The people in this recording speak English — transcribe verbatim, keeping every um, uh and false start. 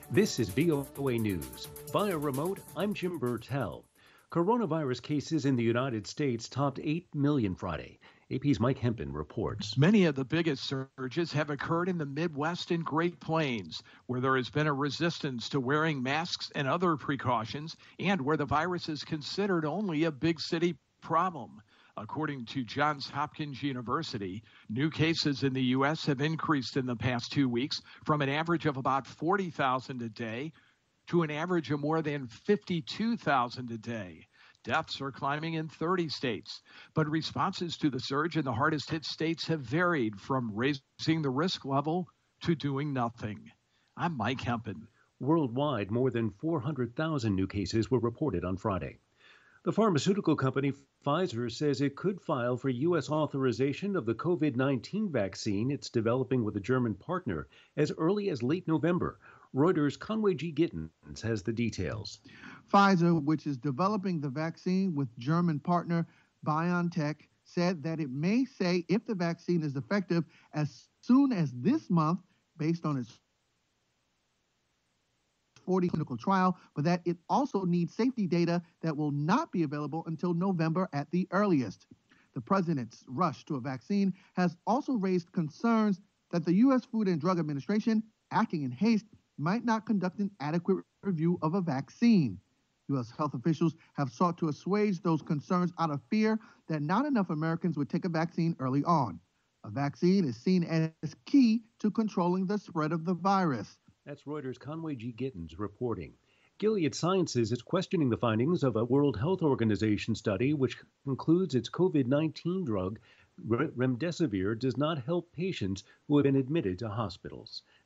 This is V O A News. Via remote, I'm Jim Burtell. Coronavirus cases in the United States topped eight million Friday. A P's Mike Hempen reports. Many of the biggest surges have occurred in the Midwest and Great Plains, where there has been a resistance to wearing masks and other precautions, and where the virus is considered only a big city problem. According to Johns Hopkins University, new cases in the U S have increased in the past two weeks from an average of about forty thousand a day to an average of more than fifty-two thousand a day. Deaths are climbing in thirty states, but responses to the surge in the hardest hit states have varied from raising the risk level to doing nothing. I'm Mike Hempen. Worldwide, more than four hundred thousand new cases were reported on Friday. The pharmaceutical company Pfizer says it could file for U S authorization of the COVID nineteen vaccine it's developing with a German partner as early as late November. Reuters' Conway G. Gittins has the details. Pfizer, which is developing the vaccine with German partner BioNTech, said that it may say if the vaccine is effective as soon as this month, based on its forty clinical trial, but that it also needs safety data that will not be available until November at the earliest. The president's rush to a vaccine has also raised concerns that the U S Food and Drug Administration, acting in haste, might not conduct an adequate review of a vaccine. U S health officials have sought to assuage those concerns out of fear that not enough Americans would take a vaccine early on. A vaccine is seen as key to controlling the spread of the virus. That's Reuters' Conway G. Gittins reporting. Gilead Sciences is questioning the findings of a World Health Organization study which concludes its COVID nineteen drug, remdesivir, does not help patients who have been admitted to hospitals.